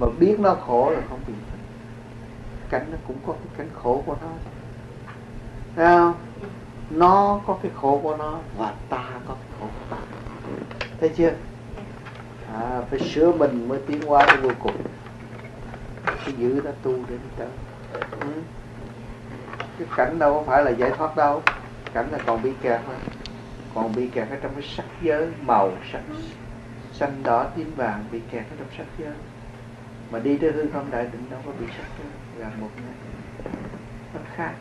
mà biết nó khổ là không biện pháp. Cảnh nó cũng có cái cảnh khổ của nó, thấy không? Nó có cái khổ của nó và ta có cái khổ của ta, thấy chưa? Phải sửa mình mới tiến hóa đến vô cùng. Cái giữ nó tu để đi tới. Cái cảnh đâu có phải là giải thoát đâu. Cảnh là còn bị kẹt thôi. Còn bị kẹt ở trong cái sắc giới màu sắc xanh đỏ tím vàng, bị kẹt ở trong sắc giới. Mà đi tới hư không đại định đâu có bị sắc giới, là một ngày nó khác.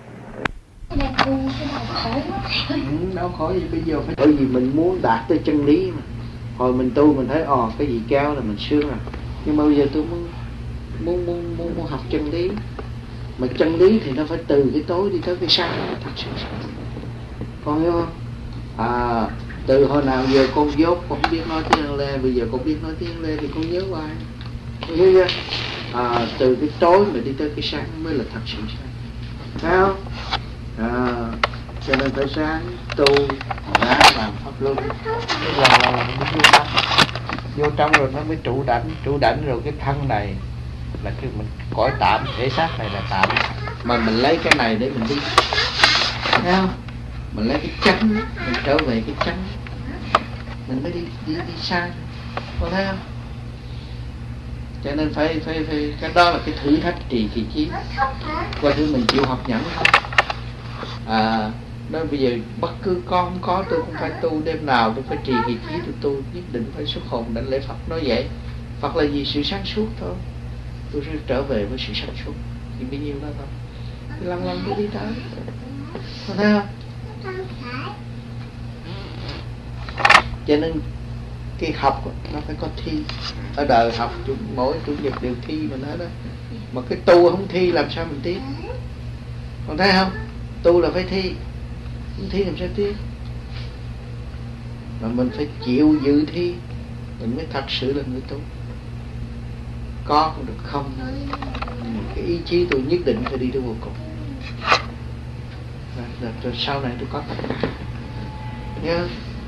Đau khổ gì bây giờ phải, bởi vì mình muốn đạt tới chân lý mà. Hồi mình tu mình thấy cái gì cao là mình sướng rồi, nhưng mà bây giờ tôi muốn học chân lý. Mà chân lý thì nó phải từ cái tối đi tới cái sáng, thật sự. Con hiểu không? Từ hồi nào giờ con dốt con không biết nói tiếng Lê, bây giờ con biết nói tiếng Lê thì con nhớ hoài. Con hiểu chưa? Từ cái tối mà đi tới cái sáng mới là thật sự sáng, phải không? Cho nên phải sáng tu ráng làm pháp luân, là vô trong rồi nó mới trụ đảnh rồi cái thân này là cái mình cõi tạm, thể xác này là tạm, mà mình lấy cái này để mình đi, thấy không? Mình lấy cái chánh, mình trở về cái chánh, mình mới đi sai, có thấy không? Cho nên phải cái đó là cái thử thách trì kỳ trí. Qua thứ mình chịu học nhẫn không? Nói bây giờ bất cứ con có tôi cũng phải tu, đêm nào tôi phải trì kỳ trí, tôi tu nhất định phải xuất hồn đảnh lễ Phật. Nói vậy Phật là gì? Sự sáng suốt thôi. Tôi sẽ trở về với sự sáng suốt, chỉ bấy nhiêu đó thôi. Thì lần tôi đi tới, có thấy không? Cho nên cái học nó phải có thi. Ở đời học mỗi chủ nhật đều thi mà nói đó. Mà cái tu không thi làm sao mình tiến? Còn thấy không? Tu là phải thi, không thi làm sao tiến? Mà mình phải chịu dự thi, mình mới thật sự là người tu. Có cũng được không, cái ý chí tôi nhất định phải đi tới vô cùng. Rồi sau này tôi có tất cả nhớ.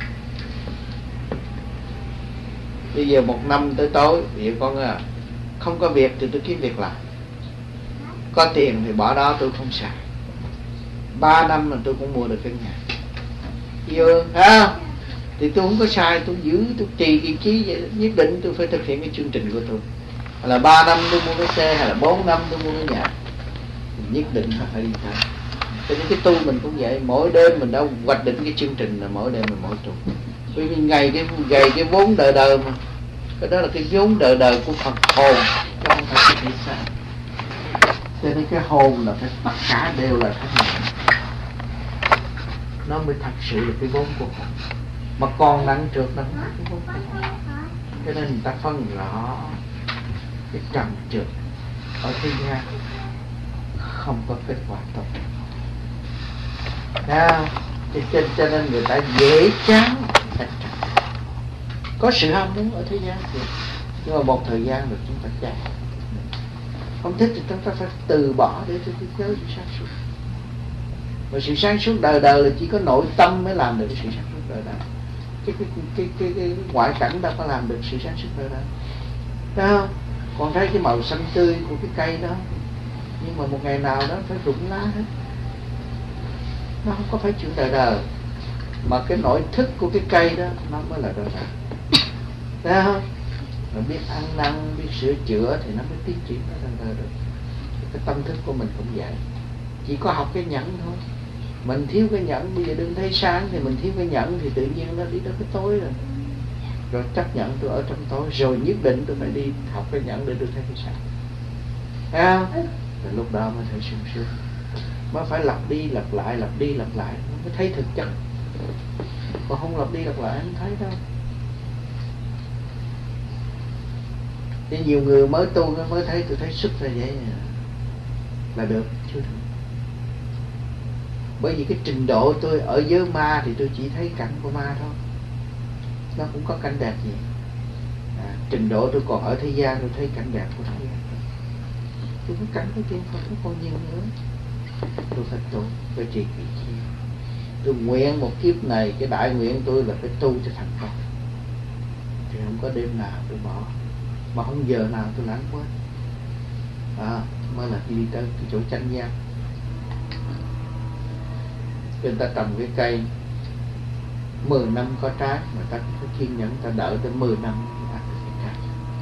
Bây giờ 1 năm tới tối, bây giờ con không có việc thì tôi kiếm việc làm, có tiền thì bỏ đó tôi không xài. 3 năm là tôi cũng mua được cái nhà yêu, thì tôi không có sai, tôi giữ, tôi trì kỳ trí vậy. Nhất định tôi phải thực hiện cái chương trình của tôi. Hay là 3 năm tôi mua cái xe, hay là 4 năm tôi mua cái nhà, nhất định phải đi theo. Cho nên cái tu mình cũng vậy, mỗi đêm mình đã hoạch định cái chương trình là mỗi đêm mình mỗi tu. Bởi vì gầy cái vốn đời mà, cái đó là cái vốn đời của phần hồn, chứ không phải cái thể xác. Cho nên cái hồn là phải tất cả đều là thanh nhẹ, nó mới thật sự là cái vốn của hồn. Mà còn nặng trượt nó không phải cái vốn của hồn. Cho nên người ta phân rõ cái trầm trượt ở thế gian không có kết quả tốt. Cho nên người ta dễ chán thành trầm. Có sự ham muốn ở thế gian thì, nhưng mà một thời gian rồi chúng ta chán. Không thích thì chúng ta phải từ bỏ để tới sự sáng suốt. Mà sự sáng suốt đời là chỉ có nội tâm mới làm được sự sáng suốt đời đời. Cái ngoại cảnh đâu có làm được sự sáng suốt đời đời. Thấy không? Còn thấy cái màu xanh tươi của cái cây đó, nhưng mà một ngày nào đó phải rụng lá hết. Nó không có phải chuyện đời. Mà cái nội thức của cái cây đó nó mới là đời. Thấy không? Mình biết ăn năn, biết sửa chữa thì nó mới tiến triển nó thành đời được. Cái tâm thức của mình cũng vậy. Chỉ có học cái nhẫn thôi. Mình thiếu cái nhẫn, bây giờ đừng thấy sáng thì mình thiếu cái nhẫn thì tự nhiên nó đi tới cái tối rồi. Rồi chấp nhận tôi ở trong tối, rồi nhất định tôi phải đi học cái nhẫn để tôi thấy cái sáng. Thấy không? Rồi lúc đó mới thấy sung sướng. Mới phải lặp đi lặp lại mới thấy thực chất. Còn không lặp đi lặp lại không thấy đâu. Thì nhiều người mới tu nó mới thấy, tôi thấy xuất ra vậy là được, chưa được. Bởi vì cái trình độ tôi ở giới ma thì tôi chỉ thấy cảnh của ma thôi, nó cũng có cảnh đẹp gì. Trình độ tôi còn ở thế gian tôi thấy cảnh đẹp của thế gian. Tôi có cảnh của tiên Phật nó còn nhiều nữa. Tôi phải tu, phải trì kỳ chi. Tôi nguyện một kiếp này, cái đại nguyện tôi là phải tu cho thành công. Thì không có đêm nào tôi bỏ, mà không giờ nào tôi lãng quên. mới là đi tới cái chỗ chánh giác. Người ta trồng cái cây 10 năm có trái, mà ta có kiên nhẫn, ta đợi tới 10 năm ta có cái trái.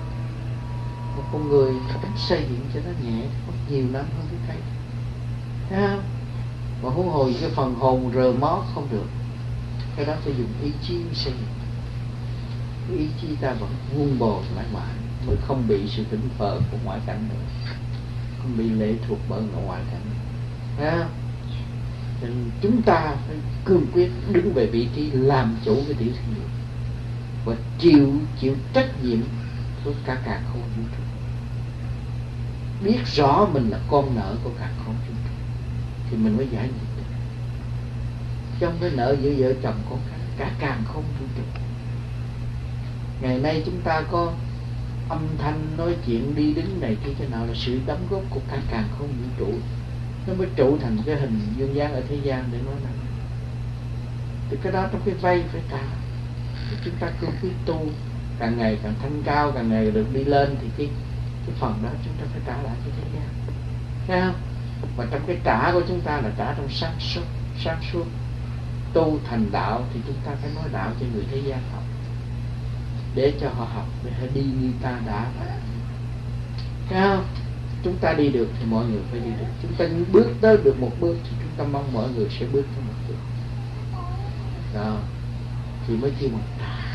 Một con người cách xây dựng cho nó nhẹ có nhiều năm hơn cái cây, thấy không? Mà huống hồ cái phần hồn rờ mó không được, cái đó phải dùng ý chí xây dựng. Cái ý chí ta vẫn vun bồi mãi mãi mới không bị sự tỉnh phờ của ngoại cảnh nữa, không bị lệ thuộc bởi ngoại cảnh, thấy không? Nên chúng ta phải cương quyết đứng về vị trí làm chủ cái tiểu thiên địa và chịu trách nhiệm với cả càn khôn vũ trụ. Biết rõ mình là con nợ của càn khôn vũ trụ thì mình mới giải nghiệp được. Trong cái nợ giữa vợ chồng con cái, cả càn khôn vũ trụ. Ngày nay chúng ta có âm thanh nói chuyện đi đứng này kia cái nào là sự đóng góp của cả càn khôn vũ trụ, nó mới trụ thành cái hình dương gian ở thế gian để nói rằng thì cái đó trong cái vay phải trả. Chúng ta cứ tu càng ngày càng thanh cao, càng ngày được đi lên thì cái phần đó chúng ta phải trả lại cho thế gian, thấy không? Và trong cái trả của chúng ta là trả trong sáng suốt. Tu thành đạo thì chúng ta phải nói đạo cho người thế gian học, để cho họ học, để họ đi như ta đã phải, thấy không? Chúng ta đi được thì mọi người phải đi được. Chúng ta bước tới được một bước thì chúng ta mong mọi người sẽ bước tới một bước. Đó, thì mới kêu mà trả.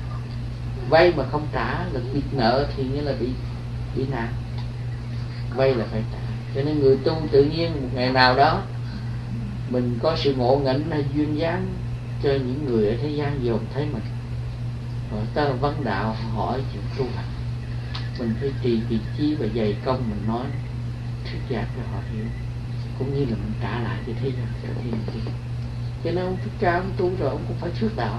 Vay mà không trả là bị nợ thì nghĩa là bị nạn. Vay là phải trả. Cho nên người tu tự nhiên một ngày nào đó mình có sự ngộ nghĩnh hay duyên dáng cho những người ở thế gian dòm thấy mình, hỏi ta vấn đạo, hỏi chuyện tu hành, mình phải trì kỳ chí và dày công mình nói thuyết giảng cho họ hiểu, cũng như là mình trả lại cho thế gian, cho thiên địa. Cho nên ông Thích Ca ông tu rồi ông cũng phải thuyết đạo.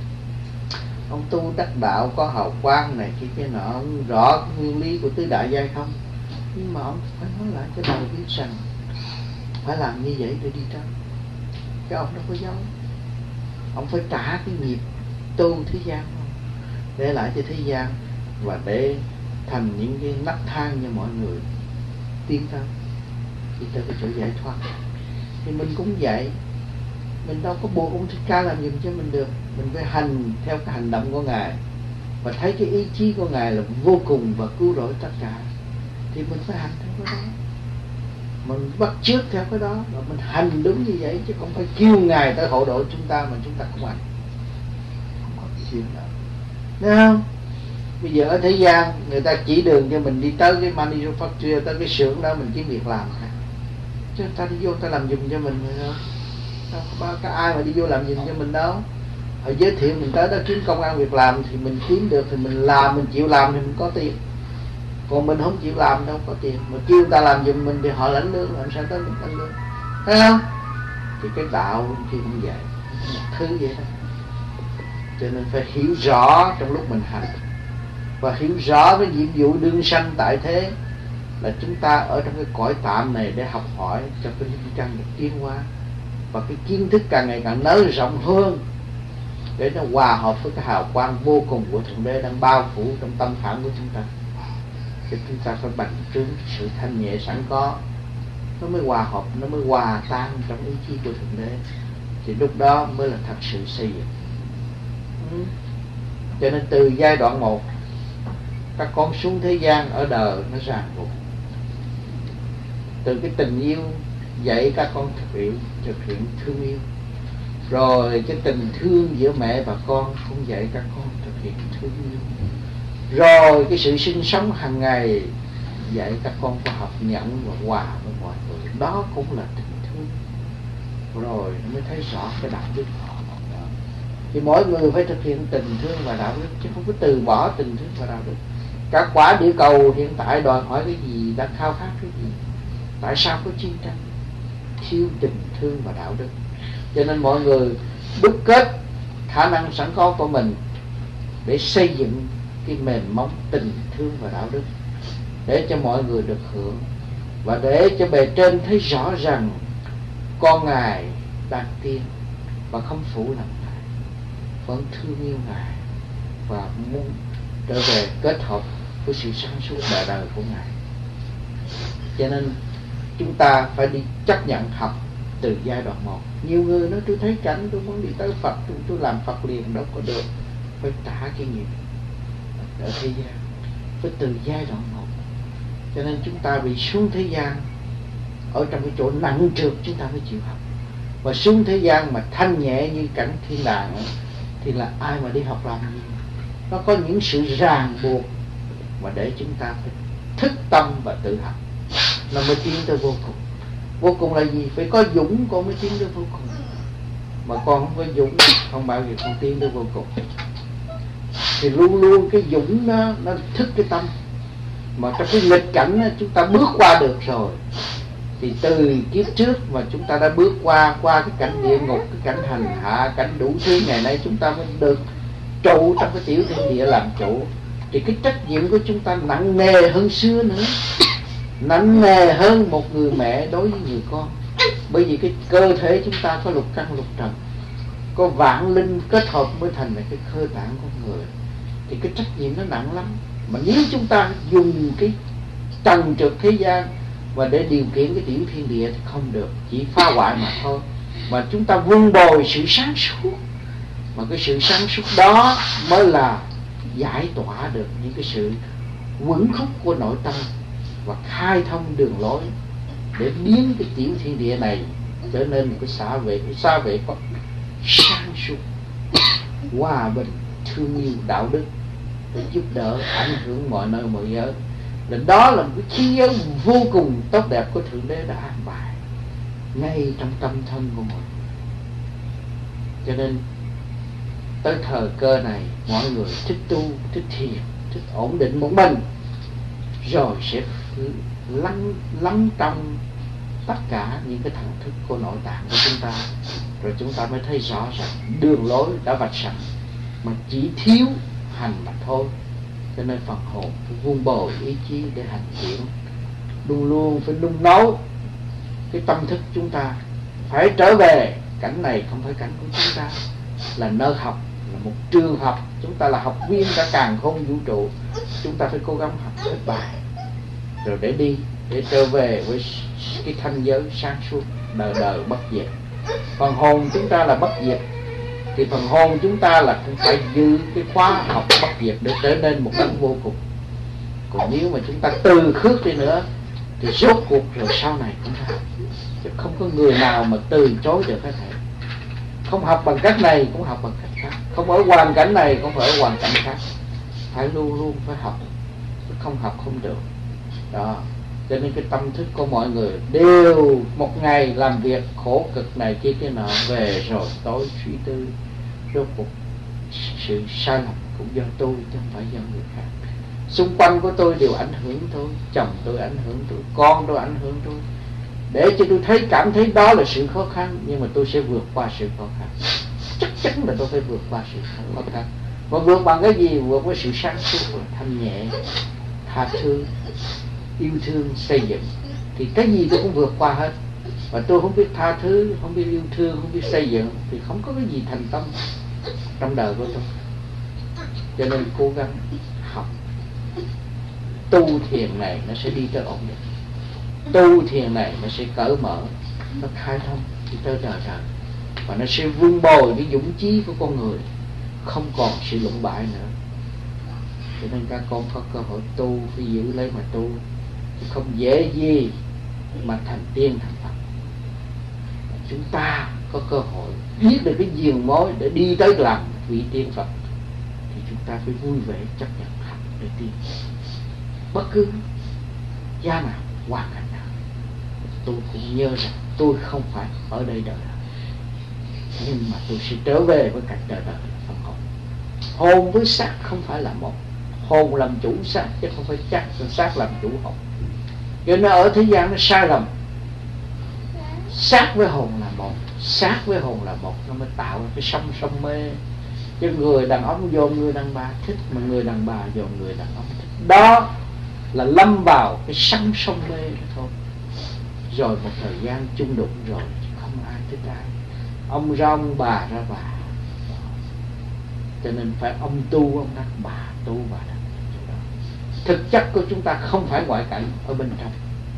Ông tu đắc đạo có hào quang này kia cái nọ, ông rõ cái nguyên lý của tứ đại giai không, nhưng mà ông phải nói lại cho đời biết rằng phải làm như vậy để đi tới. Chứ ông đâu có giấu. Ông phải trả cái nghiệp tu thế gian không, để lại cho thế gian và để thành những cái nấc thang cho mọi người tiến tới đi tới cái chỗ giải thoát. Thì mình cũng vậy, mình đâu có buộc ông Thích Ca làm giùm cho mình được, mình phải hành theo cái hành động của Ngài và thấy cái ý chí của Ngài là vô cùng và cứu rỗi tất cả, thì mình phải hành theo cái đó, mình bắt chước theo cái đó và mình hành đúng như vậy, chứ không phải kêu Ngài tới hộ độ chúng ta mà chúng ta không hành, không có cái chuyện đó, thấy không? Bây giờ ở thế gian người ta chỉ đường cho mình đi tới cái manufacturer, tới cái xưởng đó mình kiếm việc làm, chứ ta đi vô ta làm giùm cho mình rồi đâu có ai mà đi vô làm giùm cho mình đâu. Họ giới thiệu mình tới đó kiếm công ăn việc làm thì mình kiếm được thì mình làm, mình chịu làm thì mình có tiền. Còn mình không chịu làm đâu có tiền, mà kêu người ta làm giùm mình thì họ lãnh lương, làm sao tới mình lãnh lương, thấy không? Thì cái đạo kia cũng vậy, một thứ vậy đó. Cho nên phải hiểu rõ trong lúc mình hành, và hiểu rõ cái nhiệm vụ đương sanh tại thế là chúng ta ở trong cái cõi tạm này để học hỏi cho cái linh căn được tiến hóa, và cái kiến thức càng ngày càng nới rộng hơn để nó hòa hợp với cái hào quang vô cùng của Thượng Đế đang bao phủ trong tâm khảm của chúng ta. Thì chúng ta phải bành trướng sự thanh nhẹ sẵn có, nó mới hòa hợp, nó mới hòa tan trong ý chí của Thượng Đế, thì lúc đó mới là thật sự xây dựng. Cho nên từ giai đoạn 1 các con xuống thế gian ở đời nó ràng buộc, từ cái tình yêu dạy các con thực hiện thương yêu, rồi cái tình thương giữa mẹ và con cũng dạy các con thực hiện thương yêu, rồi cái sự sinh sống hàng ngày dạy các con có học nhận và hòa với mọi người, đó cũng là tình thương. Rồi mới thấy rõ cái đạo đức họ. Thì mỗi người phải thực hiện tình thương và đạo đức, chứ không có từ bỏ tình thương và đạo đức. Các quả địa cầu hiện tại đòi hỏi cái gì, đang khao khát cái gì? Tại sao có chiến tranh? Thiếu tình thương và đạo đức. Cho nên mọi người đúc kết khả năng sẵn có của mình để xây dựng cái mềm móng tình thương và đạo đức, để cho mọi người được hưởng, và để cho bề trên thấy rõ rằng con Ngài đang tiên và không phụ lòng Ngài, vẫn thương yêu Ngài và muốn trở về kết hợp với sự sáng suốt đời đời của Ngài. Cho nên chúng ta phải đi chấp nhận học từ giai đoạn 1. Nhiều người nói tôi thấy cảnh, tôi muốn đi tới Phật, tôi làm Phật liền, đâu có được. Phải trả cái nghiệp ở thế gian, phải từ giai đoạn 1. Cho nên chúng ta bị xuống thế gian ở trong cái chỗ nặng trược, chúng ta mới chịu học. Và xuống thế gian mà thanh nhẹ như cảnh thiên đàng thì là ai mà đi học làm gì? Nó có những sự ràng buộc mà để chúng ta phải thức tâm và tự học, nó mới tiến tới vô cùng. Vô cùng là gì? Phải có dũng con mới tiến tới vô cùng. Mà con không có dũng, không bao giờ con tiến tới vô cùng. Thì luôn luôn cái dũng nó thức cái tâm. Mà trong cái nghịch cảnh đó, chúng ta bước qua được rồi, thì từ kiếp trước mà chúng ta đã bước qua cái cảnh địa ngục, cái cảnh hành hạ, cảnh đủ thứ, ngày nay chúng ta mới được trụ trong cái tiểu thiên địa làm chủ. Thì cái trách nhiệm của chúng ta nặng nề hơn xưa nữa, nặng nề hơn một người mẹ đối với người con. Bởi vì cái cơ thể chúng ta có lục căn lục trần, có vạn linh kết hợp mới thành là cái cơ tạng con người. Thì cái trách nhiệm nó nặng lắm. Mà nếu chúng ta dùng cái trần trượt thế gian và để điều khiển cái tiểu thiên địa thì không được, chỉ phá hoại mà thôi. Mà chúng ta vun bồi sự sáng suốt, mà cái sự sáng suốt đó mới là giải tỏa được những cái sự quẩn khúc của nội tâm và khai thông đường lối để biến cái tiểu thiên địa này trở nên một cái xã vệ có sáng suốt, hòa bình, thương yêu, đạo đức, để giúp đỡ, ảnh hưởng mọi nơi mọi giới. Và đó là một cái khí giới vô cùng tốt đẹp của Thượng Đế đã an bài ngay trong tâm thân của mọi người. Cho nên tới thời cơ này, mọi người thích tu, thích thiền, thích ổn định một mình, rồi sẽ lắng trong tất cả những cái thần thức của nội tạng của chúng ta. Rồi chúng ta mới thấy rõ rằng đường lối đã vạch sẵn, mà chỉ thiếu hành mà thôi. Cho nên phần hồn phải vun bồi ý chí để hành chuyển, luôn luôn phải nung nấu cái tâm thức chúng ta phải trở về. Cảnh này không phải cảnh của chúng ta, là nơi học, là một trường học. Chúng ta là học viên cả càn khôn vũ trụ. Chúng ta phải cố gắng học hết bài, rồi để đi, để trở về với cái thanh giới sáng suốt đời đời bất diệt. Phần hồn chúng ta là bất diệt, thì phần hồn chúng ta là cũng phải giữ cái khóa học bất diệt để trở nên một đấng vô cùng. Còn nếu mà chúng ta từ khước đi nữa thì rốt cuộc rồi sau này cũng ra. Chứ không có người nào mà từ chối được hết thảy. Không học bằng cách này cũng học bằng cách khác, không ở hoàn cảnh này cũng phải ở hoàn cảnh khác. Phải luôn luôn phải học, không học không được. Đó. Cho nên cái tâm thức của mọi người đều một ngày làm việc khổ cực này kia kia nọ, về rồi tối suy tư, rốt cuộc sự sai lầm cũng do tôi chứ không phải do người khác. Xung quanh của tôi đều ảnh hưởng tôi, chồng tôi ảnh hưởng tôi, con tôi ảnh hưởng tôi, để cho tôi cảm thấy đó là sự khó khăn. Nhưng mà tôi sẽ vượt qua sự khó khăn, chắc chắn là tôi phải vượt qua sự khó khăn. Và vượt bằng cái gì? Vượt với sự sáng suốt, thanh nhẹ, tha thứ, yêu thương, xây dựng. Thì cái gì tôi cũng vượt qua hết. Và tôi không biết tha thứ, không biết yêu thương, không biết xây dựng thì không có cái gì thành công trong đời của tôi. Cho nên cố gắng học. Tu thiền này nó sẽ đi tới ổn định. Tu thiền này nó sẽ cởi mở, nó khai thông đi tới đời đời. Và nó sẽ vun bồi cái dũng chí của con người, không còn sự lụng bại nữa. Cho nên các con có cơ hội tu phải giữ lấy mà tu, chứ không dễ gì mà thành tiên thành Phật. Chúng ta có cơ hội biết được cái diền mối để đi tới làm vị tiên Phật, thì chúng ta phải vui vẻ chấp nhận học để tiên. Bất cứ gia nào, hoàn cảnh nào, tôi cũng nhớ rằng tôi không phải ở đây đời đời, nhưng mà tôi sẽ trở về với cảnh đời đời là phần hồn. Hồn với xác không phải là một. Hồn làm chủ xác chứ không phải xác làm chủ hồn. Cho nên ở thế gian nó sai lầm. Xác với hồn là một, xác với hồn là một, nó mới tạo ra cái sông mê. Chứ người đàn ông dồn người đàn bà thích, mà người đàn bà dồn người đàn ông thích, đó là lâm vào cái sông mê đó thôi. Rồi một thời gian chung đụng rồi không ai thích ai, ông ra ông, bà ra bà. Cho nên phải ông tu ông đắc, bà tu bà đắc. Thực chất của chúng ta không phải ngoại cảnh ở bên trong,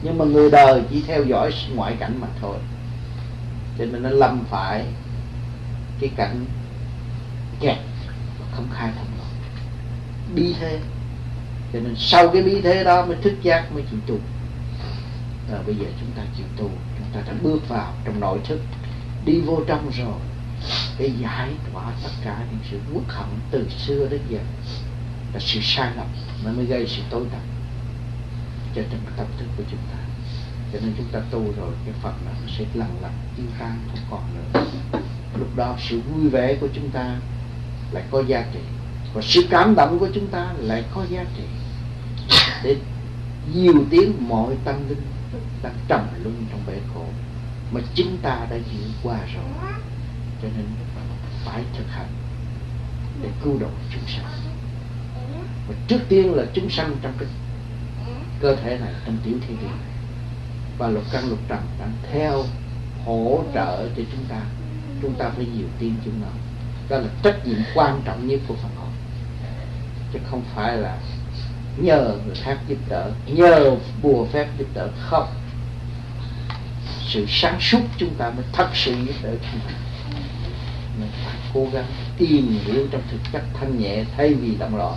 Nhưng mà người đời chỉ theo dõi ngoại cảnh mà thôi, cho nên nó lâm phải cái cảnh kẹt, không khai thông nổi, bi thế. Cho nên sau cái bi thế đó mới thức giác, mới chịu tu. Bây giờ chúng ta chịu tu, chúng ta đã bước vào trong nội thức, đi vô trong rồi, để giải tỏa tất cả những sự uất hận từ xưa đến giờ là sự sai lầm, nó mới gây sự tối tăm cho trong tâm thức của chúng ta. Cho nên chúng ta tu rồi, cái Phật nó sẽ lần lần tiêu tan, không còn nữa. Lúc đó sự vui vẻ của chúng ta lại có giá trị, và sự cảm động của chúng ta lại có giá trị, để diêu tiến mọi tâm linh đang trầm luân trong bể khổ mà chúng ta đã vượt qua rồi. Cho nên phải thực hành để cứu độ chúng sanh. Và trước tiên là chúng sanh trong cái cơ thể này, trong tiểu thiên địa, và lục căn lục trần đang theo hỗ trợ cho chúng ta. Chúng ta phải nhiều tin chúng nó. Đó là trách nhiệm quan trọng nhất của Phật học, chứ không phải là nhờ người khác giúp đỡ, nhờ bùa phép giúp đỡ. Không, sự sáng suốt chúng ta mới thật sự giúp đỡ chúng ta. Mình phải cố gắng tìm hiểu trong thực chất thanh nhẹ thay vì động loạn.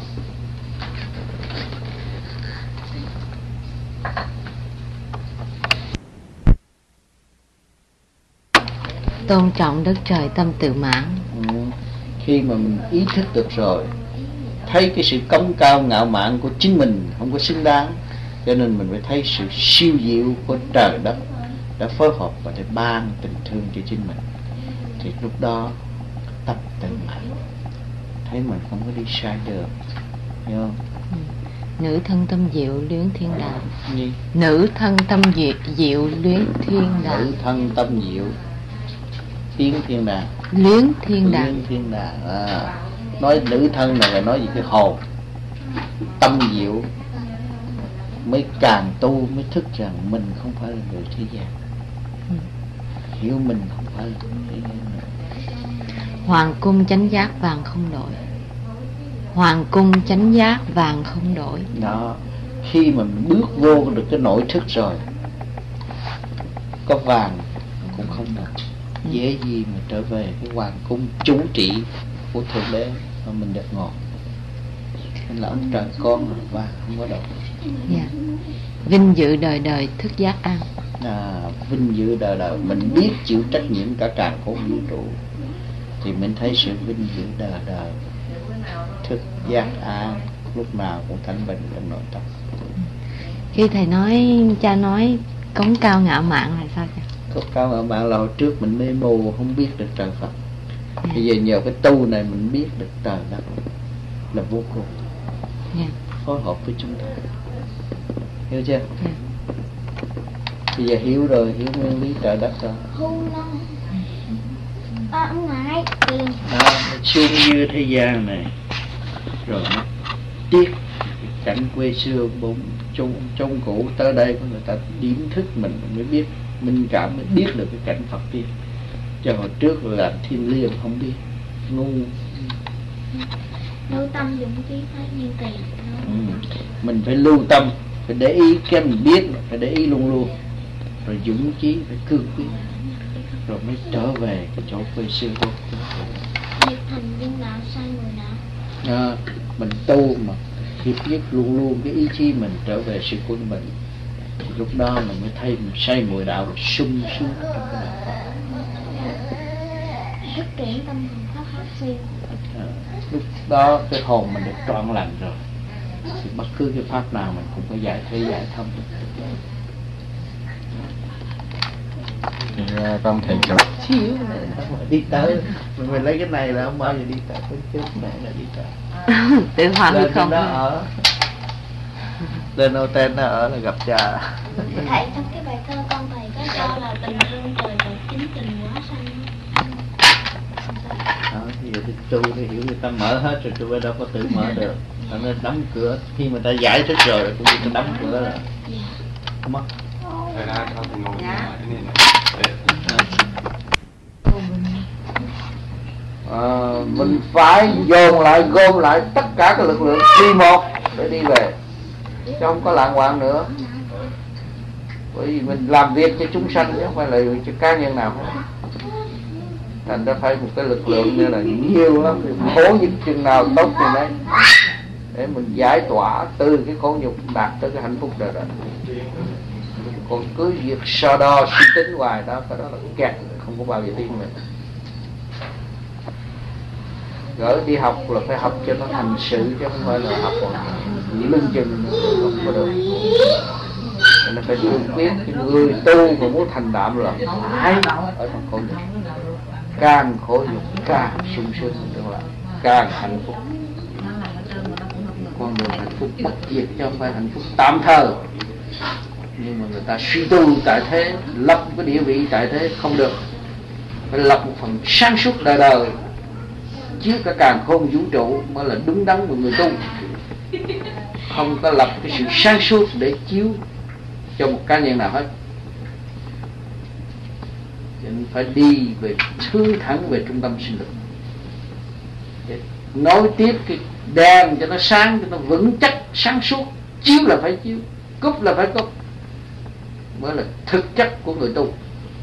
Tôn trọng đất trời, tâm tự mãn. Khi mà mình ý thức được rồi, thấy cái sự cống cao ngạo mạn của chính mình không có xứng đáng, cho nên mình phải thấy sự siêu diệu của trời đất đã phối hợp và để ban tình thương cho chính mình. Thì lúc đó tập tự mãn, thấy mình không có đi sai đường, hiểu không? Nữ thân tâm diệu luyến thiên đàng. Gì? Nữ thân tâm diệu luyến thiên đàng. Nữ thân tâm diệu tiến thiên đàng. Luyến thiên đàng. Luyến thiên đàng. Nói nữ thân này là nói về cái hồn. Tâm diệu mới càng tu mới thức rằng mình không phải là người thế gian. Hiểu mình không phải là người thế gian. Hoàng cung chánh giác vàng không đổi. Hoàng cung chánh giác vàng không đổi. Đó, khi mà mình bước vô được cái nội thức rồi, có vàng cũng không được. Dễ gì mà trở về cái hoàng cung chủ trị của Thượng Đế mà mình được ngồi. Nên là ông trời con vàng không có đâu. Yeah. Vinh dự đời đời thức giác an. Vinh dự đời đời, mình biết chịu trách nhiệm cả càn khôn vũ trụ, thì mình thấy sự vinh dự đời đời thức giác an, lúc nào cũng thanh bình trong nội tâm. Khi thầy nói, cha nói cống cao ngạo mạn là sao cha? Cống cao ngạo mạn là hồi trước mình mê mù không biết được trời Phật. Bây giờ nhờ cái tu này mình biết được trời đất là vô cùng. Phối hợp với chúng ta. Hiểu chưa? Bây giờ hiểu rồi, hiểu nguyên lý trời đất rồi. Nó xuống như thế gian này, rồi nó tiếc cảnh quê xưa bốn trong cũ tới đây có người ta điểm thức mình mới biết, minh cảm mới biết được cái cảnh Phật tiên. Cho hồi trước là thiên liêng không biết, ngu. Lưu tâm dụng trí phải như tiền. Mình phải lưu tâm, phải để ý cái mình biết, phải để ý luôn luôn, rồi dũng chí, phải cương quyết, rồi mới trở về cái chỗ quê xưa của Nghiệp thành nhân đạo sai người đạo. Mình tu mà hiệp nhất luôn luôn cái ý chí mình trở về sự quân bình, lúc đó mình mới thấy mình say mùi đạo sung sướng trong cái đạo Phật. Thức triển tâm hồn pháp pháp siêu. Lúc đó cái hồn mình được trọn lành rồi, thì bất cứ cái pháp nào mình cũng có giải thông được. Con thầy chụp xíu này đi tới, mình lấy cái này là không bao giờ đi tới, cái trước này là đi tới. Tự hòa hay không? Nó ở lên hotel nó ở là gặp cha. Thầy trong cái bài thơ con thầy có cho là tình thương trời đất chính tình quá xanh. Bây giờ tôi hiểu người ta mở hết rồi, tôi đâu có tự mở được. Cho nên đóng cửa, khi mà ta giải thích rồi cũng như ta đóng cửa rồi. Không mất. thầy ra con thì ngồi cái này này. Mình phải gom lại tất cả các lực lượng đi một để đi về, chứ không có lạng hoạn nữa. Bởi vì mình làm việc cho chúng sanh chứ không phải là cho cá nhân nào hết. Thành ra phải một cái lực lượng như là nhiều lắm, khổ những chừng nào tốt chừng đấy, để mình giải tỏa từ cái khổ nhục đạt tới cái hạnh phúc đời đời. Còn cứ việc so đo suy tính hoài đó, cái đó là kẹt, không có bao giờ tiến mình. Gỡ đi học là phải học cho nó thành sự, chứ không phải là học chỉ lưng chừng không có được. Nên phải cương quyết cái người tu mà muốn thành đạo là phải ở trong khổ nhục. Càng khổ nhục càng sung sướng, tức là càng hạnh phúc. Con đường hạnh phúc bất diệt chứ không phải hạnh phúc tạm thời. Nhưng mà người ta suy tu tại thế, lập một cái địa vị tại thế không được. Phải lập một phần sáng suốt đời đời, chiếu cả càn khôn vũ trụ mới là đúng đắn của người tu. Không có lập cái sự sáng suốt để chiếu cho một cá nhân nào hết. Cho nên phải đi về hướng thẳng về trung tâm sinh lực, để nối tiếp cái đèn cho nó sáng, cho nó vững chắc sáng suốt. Chiếu là phải chiếu, cúp là phải cúp, mới là thực chất của người tu.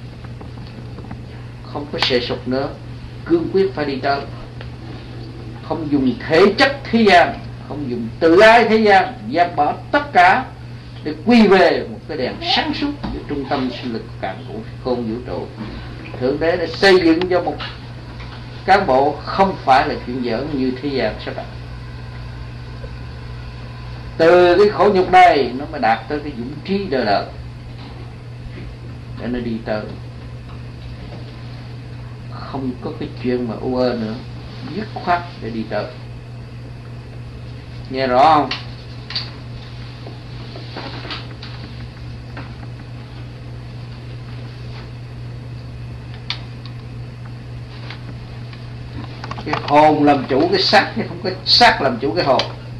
Không có xề sụp nữa, cương quyết phải đi tới. Không dùng thể chất thế gian, không dùng tự ái thế gian, dẹp bỏ tất cả để quy về một cái đèn sáng suốt của trung tâm sinh lực càn khôn vũ trụ. Thượng đế đã xây dựng cho một cán bộ không phải là chuyện giỡn như thế gian sắp đặt. Từ cái khổ nhục này nó mới đạt tới cái dũng trí đời đời để nó đi tới. Không có cái chuyện mà u ơ nữa, dứt khoát để đi tới. Nghe rõ không? Cái hồn làm chủ cái xác, chứ không có xác làm chủ cái hồn.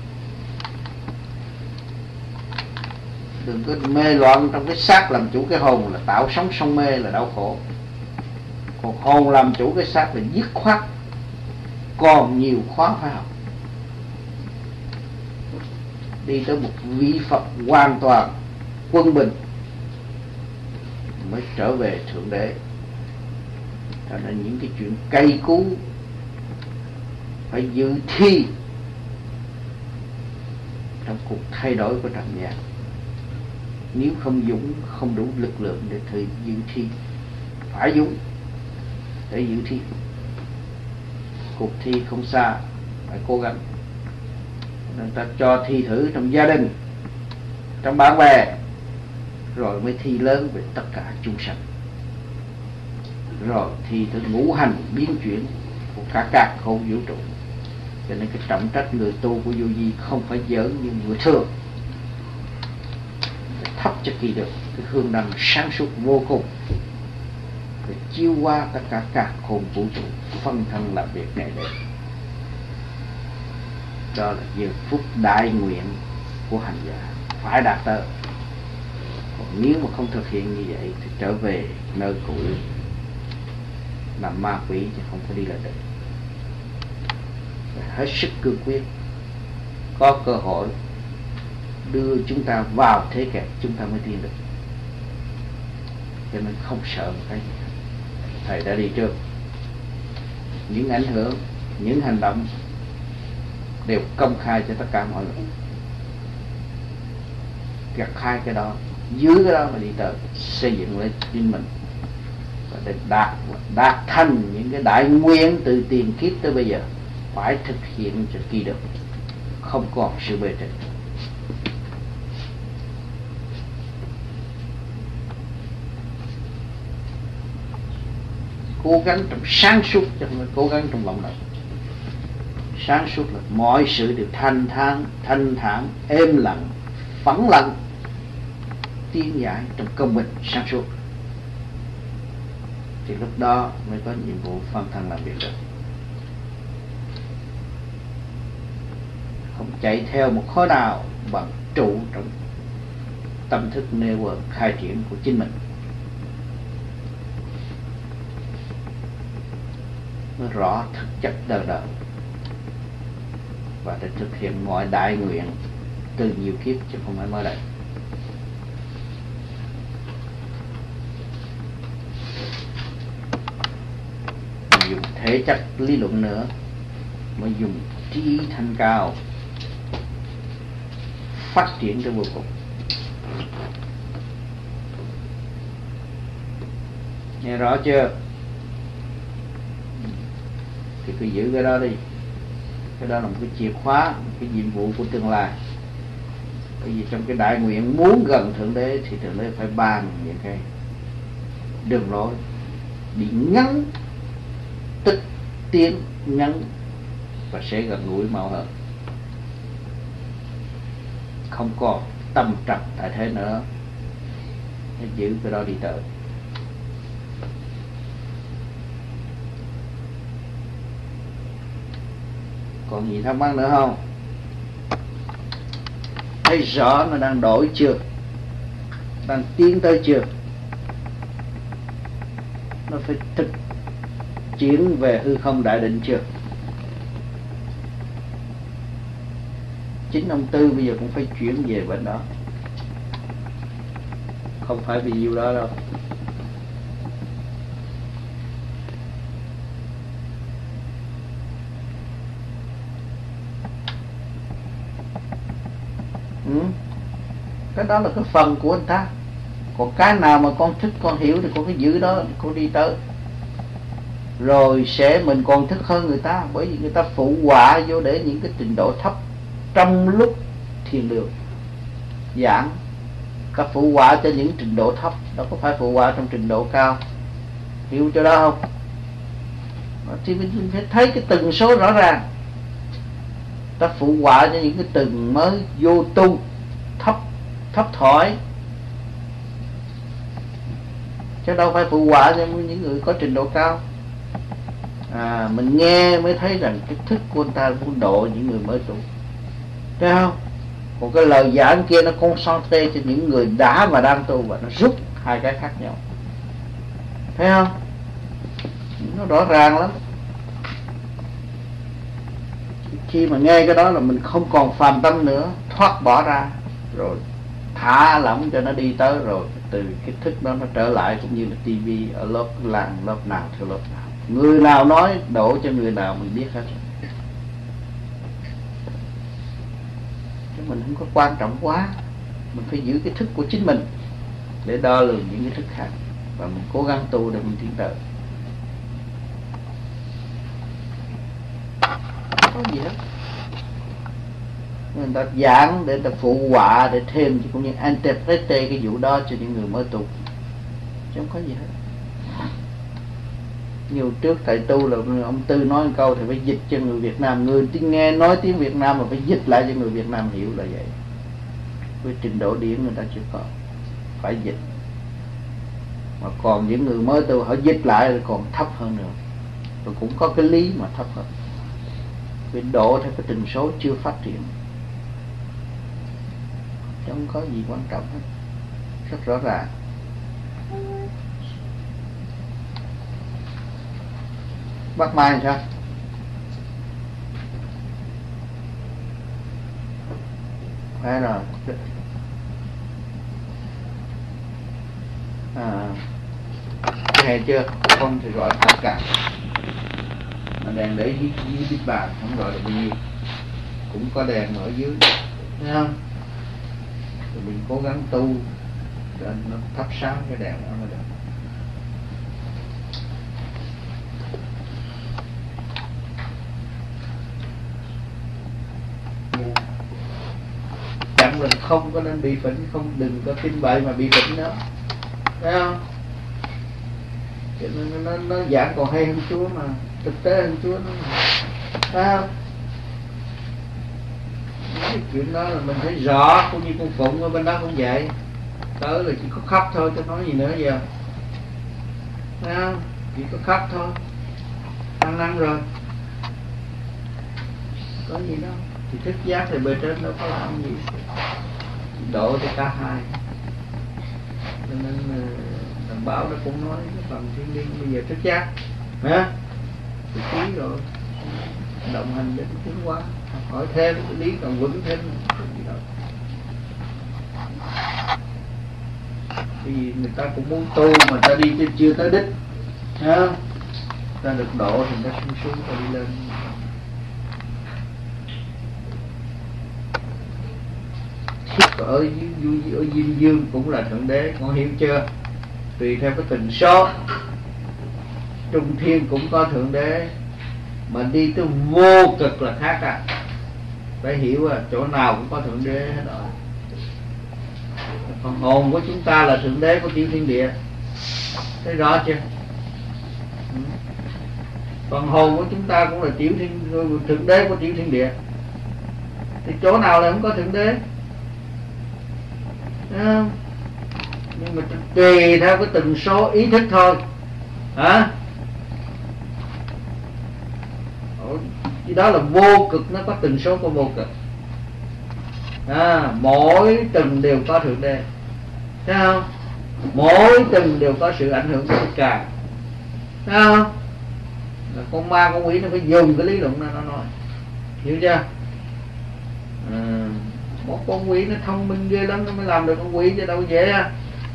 Đừng có mê loạn trong cái xác làm chủ cái hồn, là tạo sống sông mê, là đau khổ. Còn hồn làm chủ cái xác là dứt khoát, còn nhiều khóa phải học. Đi tới một vị Phật hoàn toàn quân bình mới trở về Thượng Đế. Cho nên những cái chuyện cay cú phải dự thi trong cuộc thay đổi của trần gian. Nếu không dũng, không đủ lực lượng để thời dự thi, phải dũng để dự thi. Cuộc thi không xa, phải cố gắng. Nên ta cho thi thử trong gia đình, trong bạn bè, rồi mới thi lớn về tất cả chúng sanh, rồi thi thử ngũ hành biến chuyển của cả các khổ vũ trụ. Cho nên cái trọng trách người tu của vô vi không phải giỡn như người thường. Phải thắp cho kỳ được cái hương đăng sáng suốt vô cùng, để chiếu qua tất cả các khôn vũ trụ, phân thân làm việc ngày đêm. Đó là giờ phút đại nguyện của hành giả phải đạt tới. Còn nếu mà không thực hiện như vậy thì trở về nơi cũ làm ma quỷ, chứ không có đi là được. Hết sức cương quyết, có cơ hội đưa chúng ta vào thế kẹt, chúng ta mới tiến được. Cho nên không sợ một cái gì. Thầy đã đi trước, những ảnh hưởng, những hành động đều công khai cho tất cả mọi người. Gặt hai cái đó, dưới cái đó mà đi tới, xây dựng lên chính mình, và để đạt thành những cái đại nguyện từ tiền kiếp tới bây giờ phải thực hiện cho kỳ được, không còn sự bề trên. Cố gắng trong sáng suốt, chứ không phải cố gắng trong vọng động. Sáng suốt là mọi sự đều thanh thản, êm lặng, phẳng lặng, tiến giải trong công bình sáng suốt. Thì lúc đó mới có nhiệm vụ phân thân làm việc được. Không chạy theo một khối nào bằng trụ trong tâm thức nêu vợt khai triển của chính mình. Nó rõ thực chất đời đời, và để thực hiện mọi đại nguyện từ nhiều kiếp chứ không phải mới đây. thể chất lý luận nữa, mà dùng trí thanh cao phát triển tới vô cùng. Nghe rõ chưa? Thì cứ giữ cái đó đi. Cái đó là một cái chìa khóa, một cái nhiệm vụ của tương lai. Bởi vì trong cái đại nguyện muốn gần Thượng Đế thì Thượng Đế phải ban những cái đường lối đi ngắn, tức tiến ngắn và sẽ gần gũi mau hơn. Không còn tâm trầm tại thế nữa. Hãy giữ cái đó đi tới. Còn gì thắc mắc nữa không? Thấy rõ nó đang đổi chưa? Đang tiến tới chưa? Nó phải thực chuyển về hư không đại định chưa? Chính ông Tư bây giờ cũng phải chuyển về bên đó, không phải vì nhiêu đó đâu. Cái đó là cái phần của anh ta. Còn cái nào mà con thích, con hiểu thì con cứ giữ đó, con đi tới. Rồi sẽ mình còn thích hơn người ta. Bởi vì người ta phụ họa vô để những cái trình độ thấp trong lúc thiền đường giảng, ta phụ họa cho những trình độ thấp, đâu có phải phụ họa trong trình độ cao. Hiểu cho đó không? Thì mình phải thấy cái tần số rõ ràng. Ta phụ họa cho những cái tầng mới vô tu, thấp thỏi, chứ đâu phải phụ họa cho những người có trình độ cao. Mình nghe mới thấy rằng cái thức của anh ta muốn độ những người mới tu, thấy không? Còn cái lời giảng kia nó concentrate cho những người đã và đang tu, và nó rút hai cái khác nhau, thấy không? Nó rõ ràng lắm. Khi mà nghe cái đó là mình không còn phàm tâm nữa, thoát bỏ ra, rồi thả lỏng cho nó đi tới, rồi từ cái thức đó nó trở lại, cũng như là tivi ở lớp làng, lớp nào theo lớp nào. Người nào nói đổ cho người nào mình biết hết. Chứ mình không có quan trọng quá. Mình phải giữ cái thức của chính mình để đo lường những cái thức khác, và mình cố gắng tu để mình tiến tới. Không có gì hết. Người ta giảng để người ta phụ họa, để thêm, cũng như interprete cái vụ đó cho những người mới tu, chứ không có gì hết. Nhiều trước thầy tu là ông Tư nói một câu thì phải dịch cho người Việt Nam. Người nghe nói tiếng Việt Nam mà phải dịch lại cho người Việt Nam hiểu là vậy. Với trình độ điển người ta chưa có, phải dịch. Mà còn những người mới tu họ dịch lại thì còn thấp hơn nữa. Rồi cũng có cái lý mà thấp hơn, vì độ theo cái tần số chưa phát triển. Chứ không có gì quan trọng hết. Rất rõ ràng. Bác Mai sao? Phải rồi. Nghe chưa? Không thì gọi tất cả. Mà đèn để dưới bít bàn không gọi là bao nhiêu. Cũng có đèn ở dưới, thấy không? Rồi mình cố gắng tu cho nó thắp sáng cái đèn đó mới được. Chẳng mình không có nên bị phỉnh, không, đừng có tin bậy mà bị phỉnh đó, thấy không? Cho nên nó giảng còn hay hơn Chúa mà, thực tế hơn Chúa nó mà, thấy không? Cái chuyện đó là mình thấy rõ, cũng như con Phụng ở bên đó cũng vậy. Tới là chỉ có khóc thôi, tôi nói gì nữa giờ, thấy không? Chỉ có khóc thôi, ăn năn rồi, có gì đâu. Thì thức giác thì bề trên đâu có làm gì, độ cho cả hai. Cho nên thằng Bảo nó cũng nói cái phần thiên liêng bây giờ thức giác hả, thì ký rồi đồng hành để tiến hóa, hỏi thêm cái lý còn vững thêm gì đâu. Vì người ta cũng muốn tu mà ta đi chưa tới đích, ha? ta được độ thì ta sung sướng, ta đi lên. Thiết ở Diêm Dương cũng là Thượng Đế, con hiểu chưa? Tùy theo cái tần số. Trung Thiên cũng có Thượng Đế, mà đi tới vô cực là khác à. Phải hiểu à, chỗ nào cũng có Thượng Đế hết rồi. Phần hồn của chúng ta là Thượng Đế của tiểu thiên địa, thấy rõ chưa? Phần hồn của chúng ta cũng là Thượng Đế của tiểu thiên địa. Thì chỗ nào là không có Thượng Đế? Nhưng mà tùy theo cái tần số ý thức thôi. Hả? Thì đó là vô cực, nó có tần số của vô cực. Mỗi tầng đều có Thượng Đế, thấy không? Mỗi tầng đều có sự ảnh hưởng của tất cả, thấy không? Là con ma con quỷ nó phải dùng cái lý luận này nó nói, hiểu chưa? Một con quỷ nó thông minh ghê lắm nó mới làm được con quỷ chứ đâu dễ á.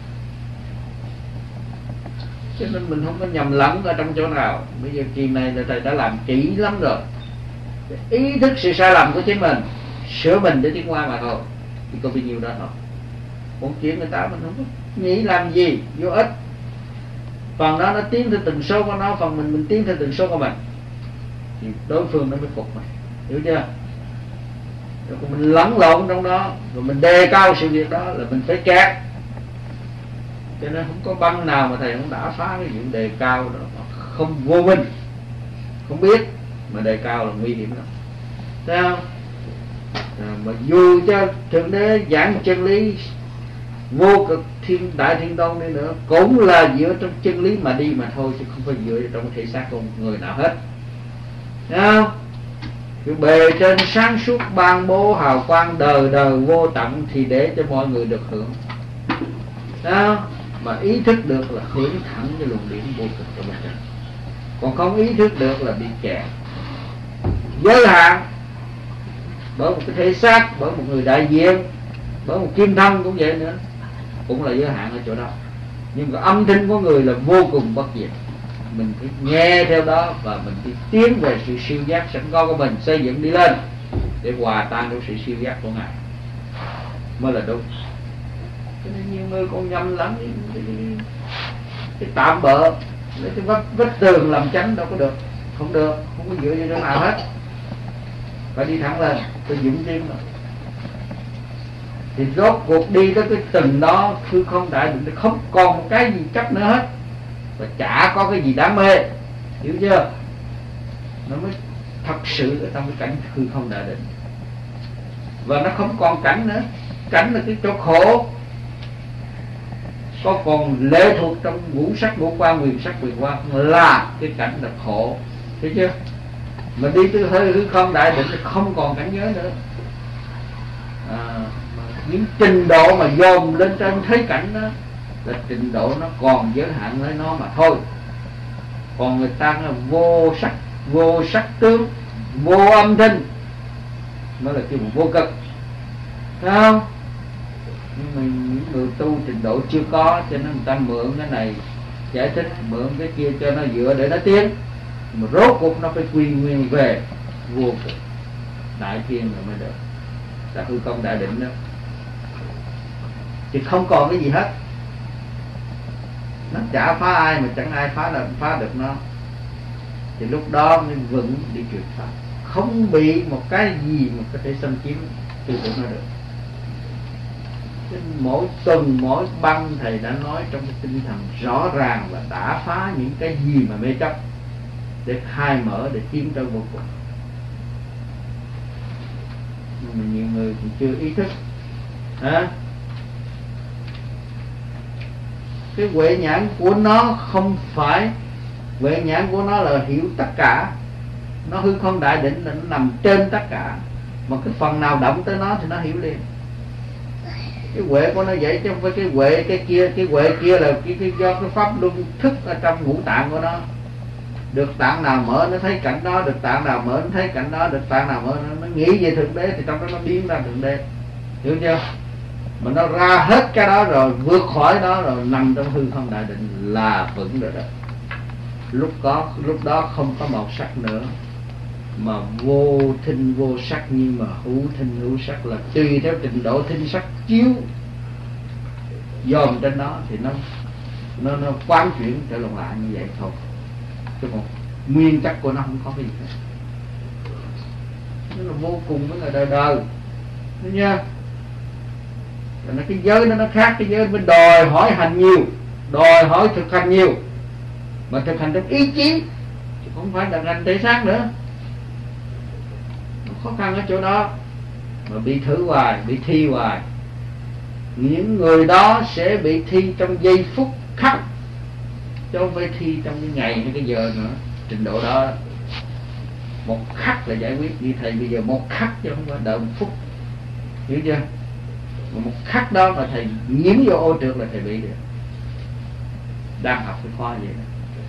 Cho nên mình không có nhầm lẫn ở trong chỗ nào. Bây giờ kỳ này là thầy đã làm kỹ lắm rồi, ý thức sự sai lầm của chính mình, sửa mình để tiến qua mà thôi. Thì có bao nhiêu đó thôi. Còn chuyện người ta mình không có nghĩ làm gì, vô ích. Phần đó nó tiến theo tần số của nó, phần mình tiến theo tần số của mình, thì đối phương nó mới phục mình, hiểu chưa? Rồi mình lẫn lộn trong đó, rồi mình đề cao sự việc đó là mình phải kẹt. Cho nên không có băng nào mà thầy không đã phá cái chuyện đề cao đó, không vô minh, không biết mà đề cao là nguy hiểm lắm, thấy không? Mà dù cho Thượng Đế giảng chân lý vô cực đại thiên tông đi nữa, cũng là dựa trong chân lý mà đi mà thôi, chứ không phải dựa trong thể xác của người nào hết, thấy không? Cái bề trên sáng suốt ban bố hào quang đời đời vô tận thì để cho mọi người được hưởng, thấy không? Mà ý thức được là hướng thẳng cái luồng điển vô cực của mình, còn không ý thức được là bị kẹt, giới hạn bởi một cái thể xác, bởi một người đại diện, bởi một kim thân cũng vậy nữa, cũng là giới hạn ở chỗ đó. Nhưng cái âm thanh của người là vô cùng bất diệt, mình phải nghe theo đó và mình phải tiến về sự siêu giác sẵn có của mình, xây dựng đi lên để hòa tan với sự siêu giác của Ngài mới là đúng. Cho nên nhiều người còn nhầm lắm cái tạm bợ, lấy cái vết tường làm chánh đâu có được, không được, không có dựa vào chỗ nào hết, phải đi thẳng lên, tôi dũng tim rồi. Thì rốt cuộc đi tới cái từng đó, hư không đại định, không còn một cái gì chấp nữa hết, và chả có cái gì đam mê, hiểu chưa? Nó mới thật sự ở trong cái cảnh hư không đại định. Và nó không còn cảnh nữa, cảnh là cái chỗ khổ, có còn lệ thuộc trong ngũ sắc ngũ quan, quyền sắc quyền quan là cái cảnh là khổ, thấy chưa? Mà đi tới hơi hư không đại định thì không còn cảnh giới nữa. Những trình độ mà dồn lên trên thấy cảnh đó là trình độ nó còn giới hạn với nó mà thôi. Còn người ta là vô sắc tướng, vô âm thanh mới là cái vô cực, thấy không? Nhưng mà những người tu trình độ chưa có, cho nên người ta mượn cái này giải thích, mượn cái kia cho nó dựa để nó tiến, mà rốt cuộc nó phải quy nguyên về vô cực đại thiên rồi mới được, là hư không đại định đó, thì không còn cái gì hết. Nó chả phá ai, mà chẳng ai phá được nó, thì lúc đó mới vững đi truyền pháp, không bị một cái gì mà có thể xâm chiếm tư tưởng nó được. Mỗi tuần mỗi băng thầy đã nói trong cái tinh thần rõ ràng và đã phá những cái gì mà mê chấp, để khai mở, để tiến tới vô cùng. Nhưng mà nhiều người thì chưa ý thức. Cái huệ nhãn của nó không phải, huệ nhãn của nó là hiểu tất cả, nó hư không đại định là nó nằm trên tất cả, mà cái phần nào động tới nó thì nó hiểu liền. Cái huệ của nó vậy chứ không phải cái huệ cái huệ kia là cái do cái pháp luân thức ở trong ngũ tạng của nó. Được tạng nào mở nó thấy cảnh đó, được tạng nào mở nó thấy cảnh đó, được tạng nào mở nó nghĩ về Thượng Đế, thì trong đó nó biến ra Thượng Đế, hiểu chưa? Mà nó ra hết cái đó rồi, vượt khỏi đó rồi, nằm trong hư không đại định là vững rồi đó. lúc đó không có màu sắc nữa, mà vô thinh vô sắc, nhưng mà hữu thinh hữu sắc, là tùy theo trình độ thinh sắc chiếu dòm trên đó thì nó quán chuyển trở lại như vậy thôi, chứ còn nguyên chất của nó không có cái gì hết. Nó là vô cùng, mới là đời đời, thấy chưa? Rồi nó cái giới nó khác, cái giới bên đòi hỏi hành nhiều, đòi hỏi thực hành nhiều, mà thực hành trong ý chí chứ không phải thực hành thể xác nữa. Nó khó khăn ở chỗ đó, mà bị thử hoài, bị thi hoài. Những người đó sẽ bị thi trong giây phút khắc, chứ không phải thi trong cái ngày hay cái giờ nữa. Trình độ đó một khắc là giải quyết. Như thầy bây giờ một khắc chứ không phải đợi một phút, hiểu chưa? Mà một khắc đó mà thầy nhiễm vô ô trượt là thầy bị được. Đang học cái khoa vậy đó,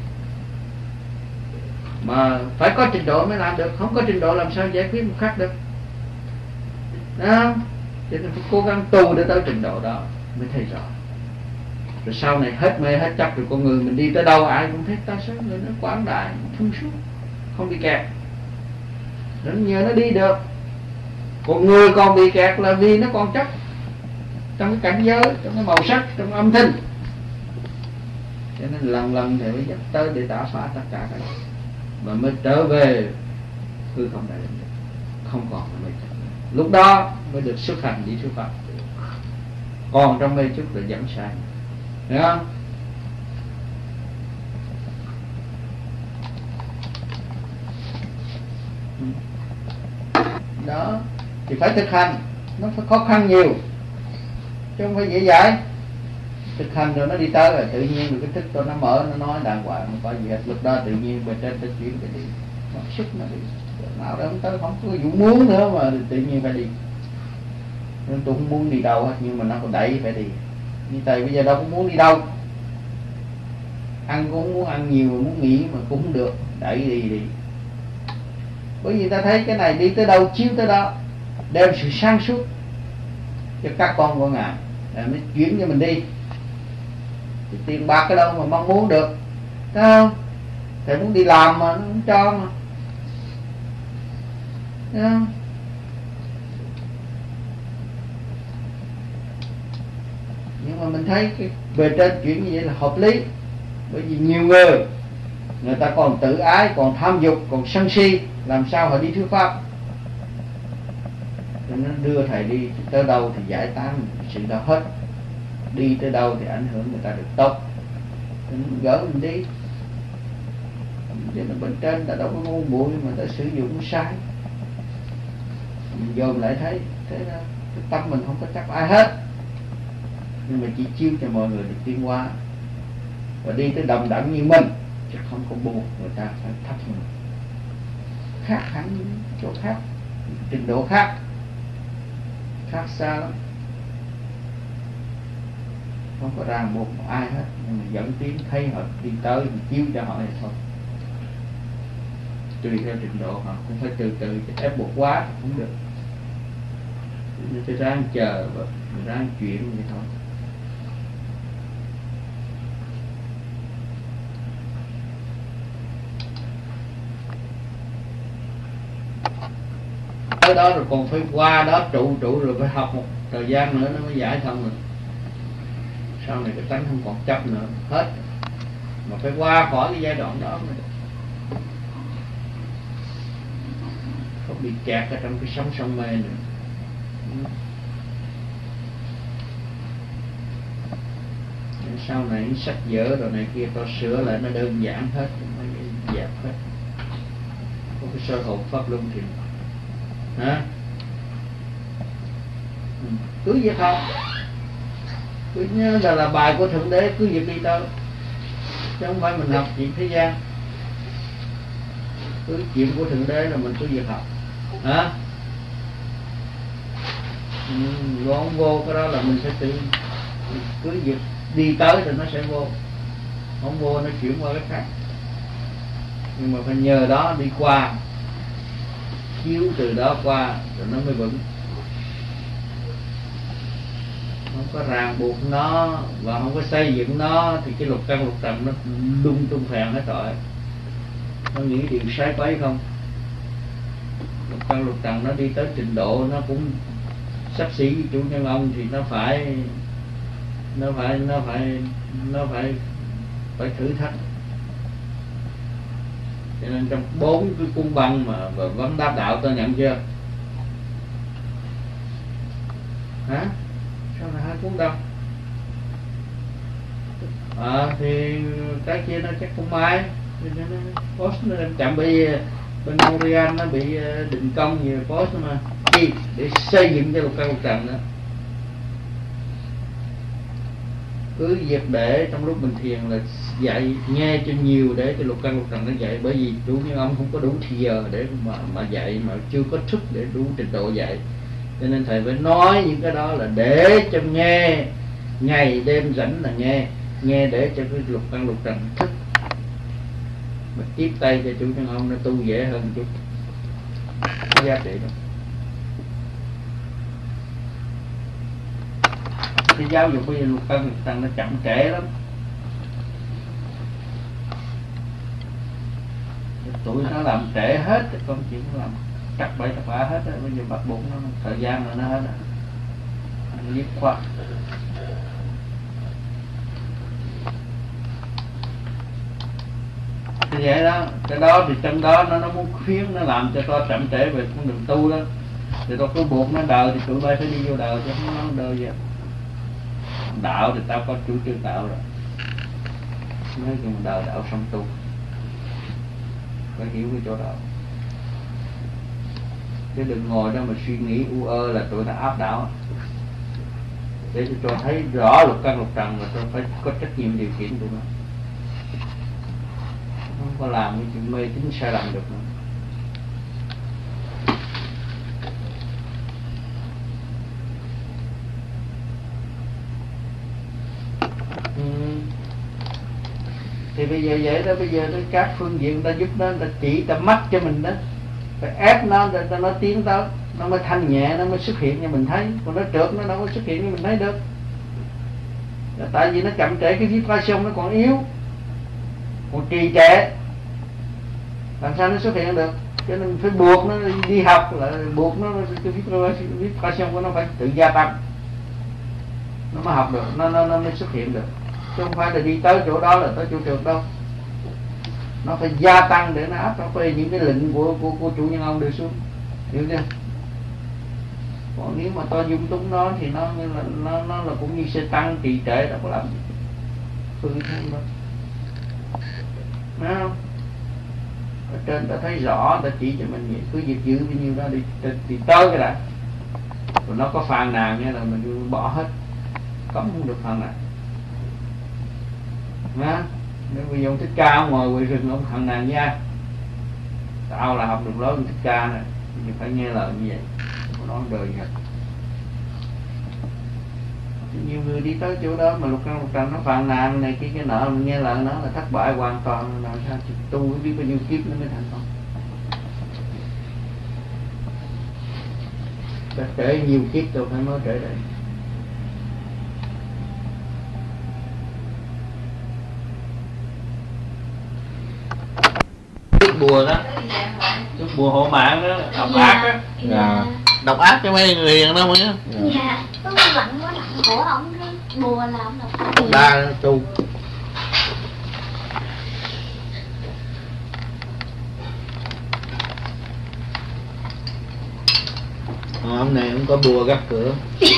mà phải có trình độ mới làm được, không có trình độ làm sao giải quyết một khắc được, đó. Cho nên phải cố gắng tu để tới trình độ đó mới thấy rõ. Rồi sau này hết mê hết chấp, rồi con người mình đi tới đâu ai cũng thấy ta sống người nó quảng đại, thông suốt, không bị kẹt. Nó nhờ nó đi được. Còn người còn bị kẹt là vì nó còn chấp trong cái cảnh giới, trong cái màu sắc, trong âm thanh. Cho nên lần thì mới dắt tới để đả phá tất cả cái đó, mà mới trở về hư không đại định, không còn là mê chấp. Lúc đó mới được xuất hành đi thuyết pháp. Còn trong mê chút là dẫn sai, hiểu không? Đó thì phải thực hành, nó phải khó khăn nhiều chứ không phải dễ dãi. Thực hành rồi nó đi tới rồi tự nhiên được cái thức cho nó mở, nó nói đàng hoàng, không có gì hết. Lúc đó tự nhiên bên trên tới chuyển phải đi, nó sức nó đi, nào đó không tới, không có vụ muốn nữa mà tự nhiên phải đi. Nên tôi không muốn đi đâu hết, nhưng mà nó còn đẩy phải đi. Như thầy bây giờ đâu cũng muốn đi đâu, ăn cũng muốn ăn nhiều, mà muốn nghỉ mà cũng không được, đẩy đi. Bởi vì ta thấy cái này đi tới đâu chiếu tới đó, đem sự sáng suốt cho các con của Ngài, mới chuyển cho mình đi. Thì tiền bạc cái đâu mà mong muốn được, thấy không? Thầy muốn đi làm mà nó không cho mà, thấy không? Nhưng mà mình thấy cái bề trên chuyển như vậy là hợp lý. Bởi vì nhiều người ta còn tự ái, còn tham dục, còn sân si, làm sao họ đi thuyết pháp. Cho nên đưa thầy đi tới đâu thì giải tán sự đó hết, đi tới đâu thì ảnh hưởng người ta được tốt, nên gỡ mình đi. Cho nên bên trên ta đâu có ngu muội mà ta sử dụng sai. Mình dồn lại thấy thế đó, cái tâm mình không có chấp ai hết, nhưng mà chỉ chiếu cho mọi người được tiến hóa và đi tới đồng đẳng như mình, chứ không có buộc người ta phải thấp mình. Khác hẳn chỗ khác, trình độ khác xa lắm, không có ràng buộc một ai hết, nhưng mà dẫn tiến thấy họ đi tới thì chiếu cho họ này thôi. Tùy theo trình độ họ, cũng phải từ từ, ép buộc quá không được. Nên phải ráng chờ và ráng chuyển vậy thôi. Tới đó rồi còn phải qua đó trụ rồi phải học một thời gian nữa nó mới giải thông được. Sau này cái tánh không còn chấp nữa hết, mà phải qua khỏi cái giai đoạn đó mới được. Không bị kẹt ở trong cái sóng sông mê nữa. Sau này sách vở rồi này kia tao sửa lại nó đơn giản hết, nó dẹp hết, có cái sơ hồn pháp luân thì hả? Cứ việc học, cứ nhớ là bài của Thượng Đế, cứ việc đi tới, chứ không phải mình học chuyện thế gian. Cứ chuyện của Thượng Đế là mình cứ việc học, hả? Không vô cái đó là mình sẽ tự cứ việc đi tới thì nó sẽ vô, không vô nó chuyển qua cái khác. Nhưng mà phải nhờ đó đi qua, chiếu từ đó qua rồi nó mới vững. không có ràng buộc nó và không có xây dựng nó thì cái lục căn lục trần nó lung tung phèn hết rồi. Nó nghĩ điều sai quấy không? Lục căn lục trần nó đi tới trình độ nó cũng sắp xỉ với chủ nhân ông thì nó phải thử thách. Cho nên trong 4 cái cung băng mà vấn đáp đạo tôi nhận chưa? Hả? Sao là 2 cuốn đâu? Thì cái kia nó chắc không ai. Post nó chậm bị bên Montreal nó bị định công nhiều post mà chi để xây dựng cho lục căn lục trần đó. Cứ việc để trong lúc mình thiền là dạy nghe cho nhiều để cho lục căn lục trần nó dạy, bởi vì chủ nhân ông không có đủ thì giờ để mà dạy, mà chưa có thức để đủ trình độ dạy, cho nên thầy phải nói những cái đó là để cho nghe, ngày đêm rảnh là nghe để cho cái lục căn lục trần thức, mà tiếp tay cho chủ nhân ông nó tu dễ hơn một chút, có giá trị đó. Cái giáo dục bây giờ lục căn lục trần nó chậm trễ lắm. Tụi nó làm trễ hết, con chuyện nó làm cắt bẫy cắt bã hết á, bây giờ bắt buộc nó thời gian là nó hết á, nó dứt khoát. Thì vậy đó, cái đó thì trong đó nó muốn khuyến, nó làm cho con chậm trễ về con đường tu đó, thì tôi cứ buộc nó đời thì tụi bay phải đi vô đời chứ không nó đời vậy. Đạo thì tao có chủ trương đạo rồi, nói chung đời đạo xong tu, phải hiểu cái chỗ đó, chứ đừng ngồi đó mà suy nghĩ u ơ là tụi nó áp đảo. Để cho thấy rõ lục căn lục trần là tôi phải có trách nhiệm điều khiển tụi nó, không có làm cái chuyện mê tín sai lầm được nữa. Thì bây giờ vậy đó, bây giờ các phương diện ta giúp nó, ta chỉ, ta mách cho mình đó, phải ép nó để nó tiến tới, nó mới thanh nhẹ, nó mới xuất hiện cho mình thấy, còn nó trượt nó đâu có xuất hiện cho mình thấy được. Tại vì nó chậm trễ, cái vibration nó còn yếu, còn trì trệ, làm sao nó xuất hiện được? Cho nên phải buộc nó đi học, là buộc nó, cái vibration của nó phải tự gia tăng, nó mới học được, nó mới xuất hiện được, chứ không phải là đi tới chỗ đó là tới chỗ trượt đâu. Nó phải gia tăng để nó áp, nó phải những cái lệnh của chủ nhân ông đưa xuống, hiểu chưa? Còn nếu mà to dung túng nó thì nó là cũng như xe tăng trì trệ, đâu có làm gì phương thêm đâu, thấy không? Ở trên ta thấy rõ, ta chỉ cho mình vậy, cứ việc giữ bao nhiêu đó đi tới cái đã, rồi nó có phàn nàn nha là mình bỏ hết, cấm không được phàn nàn. Nha, nếu bây giờ ông Thích Ca ông ngồi quỳ rừng ông phàn nàn với ai? Tao là học được lối ông Thích Ca này, thì phải nghe lời như vậy, không có nói đời gì hết. Nhiều người đi tới chỗ đó mà lục căn lục trần nó phàn nàn này cái nọ, mình nghe lời nó là thất bại hoàn toàn, làm sao thì tu biết bao nhiêu kiếp nó mới thành công. Đã trễ nhiều kiếp tôi phải mới trễ đây. Thuốc bùa đó, thuốc bùa hộ mạng đó, độc ác đó. Dạ. Độc ác cho mấy người hiền đó mới. Dạ, có lạnh quá, lạnh của ổng bùa là ổng độc ác. Đa tu. Ông này không có bùa gắt cửa.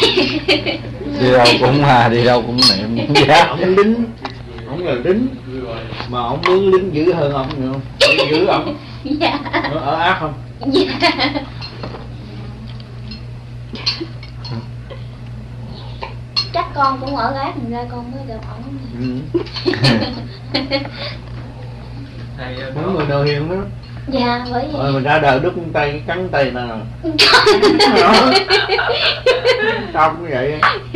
Đi đâu cũng niệm giá. Ông lính, ông là lính mà ông muốn lính dữ hơn ông nữa không? Ông giữ ông. Dạ. Ở ác không? Dạ. Chắc con cũng ở gác mình ra con mới gặp ổng. Đúng người đầu hiền đó. Dạ, bởi vì Rồi mình ra đời đứt tay, cắn tay nè. Sao cũng vậy.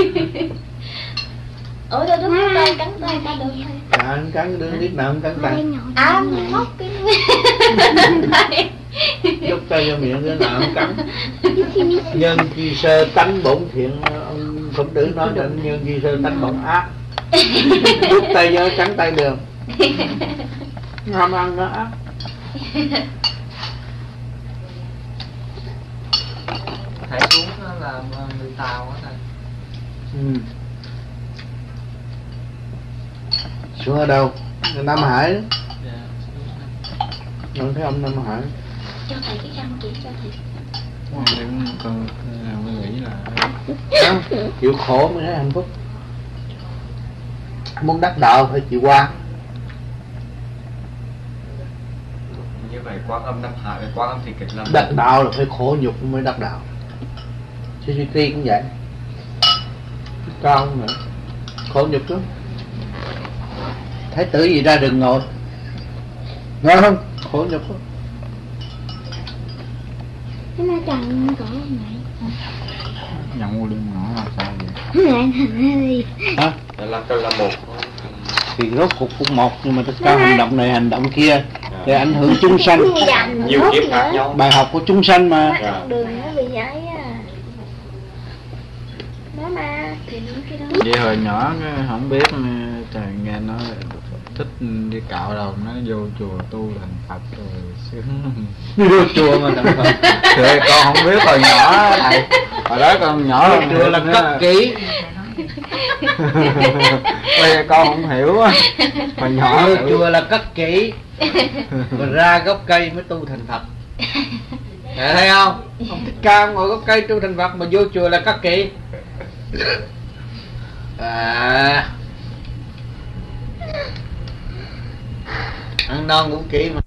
ủa tôi đứt tay, cắn tay ta được thôi. Dạ, anh cắn đứa biết nào anh cắn tay. Anh móc cái tay. Chúc tay vô miệng cái nào anh cắn. Nhân chi sơ tánh bổn thiện, ông Phật tử nói là nhân gì sơ tánh còn ác. Đút tay nhớ trắng tay đường. Ham ăn nó ác. Thầy xuống đó là người Tàu á thầy. Xuống ở đâu? Nam Hải đó. Dạ. Nói thấy ông Nam Hải. Cho thầy cái răng chỉ cho thầy. Con mới nghĩ là Không, chịu khổ mới thấy hạnh phúc. Muốn đắc đạo phải chịu qua. Như vậy Quan Âm Nam Hải, Quan Âm Thị Kịch Lâm. Đắc đạo là phải khổ nhục mới đắc đạo. CCT cũng vậy. Cao nữa, khổ nhục lắm. Thái tử gì ra đừng ngồi, nghe không? Khổ nhục lắm. Cái má trần cổ này. nhận mua đêm ngõ là sao vậy? Này đi. Hả? Là Kịch là một. Thì rốt cuộc cũng một, nhưng mà tất cả hành động này hành động kia để ảnh hưởng chúng sanh. Nhiều kiếp khác nhau. Bài học của chúng sanh mà. Đường nó bị giấy à. Nó ma thì những cái đó. Vậy hồi nhỏ cái không biết, trời nghe nói thích đi cạo đầu, nó vô chùa tu thành Phật rồi sướng. Vô chùa mà thành Phật. Trời con không biết hồi nhỏ thầy, hồi đó con nhỏ Vô chùa là cất kỹ. bây giờ con không hiểu á, hồi nhỏ Vô chùa là cất kỹ, rồi ra gốc cây mới tu thành Phật. Thấy không? Ông Thích Ca ngồi gốc cây tu thành Phật, mà vô chùa là cất kỹ. Ăn non cũng kỹ mà.